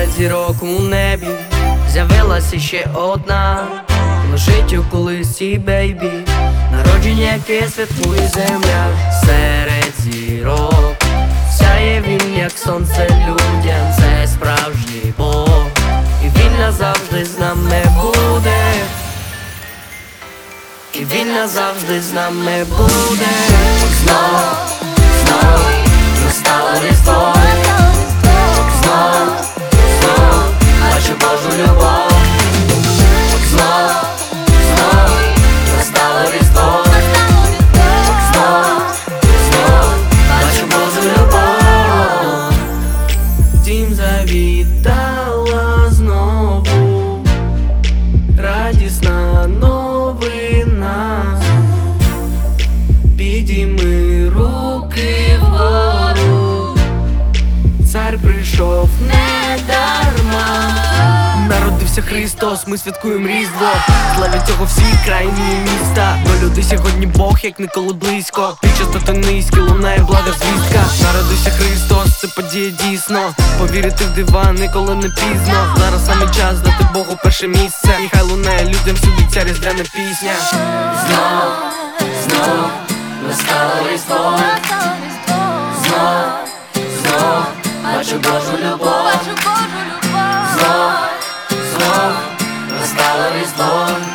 серед зірок у небі з'явилася ще одна, лежить у колисі, бейбі, народження, яке святкує земля. Серед зірок сяє він, як сонце людям. Це справжній Бог, і він назавжди з нами буде, і він назавжди з нами буде. Знов, знов настало Різдво, знов, знов бачу Божу любов. Знов, знов настало Різдво, знов, знов бачу Божу любов. Дім завітала знову радісна новина. Підійми руки вгору, цар прийшов не дарма. Народився Христос, ми святкуємо Різдво, славить цього всі країни і міста. До людей сьогодні Бог, як ніколи близько. Під частоти низькі лунає блага звістка. Народився Христос, це подія дійсно. Повірити в дива ніколи не пізно. Зараз саме час дати Богу перше місце, і хай лунає людям всюди ця різдвяна пісня. Знов, знов настало Різдво, знов, знов бачу Божу любов. Знов, знов настало Різдво.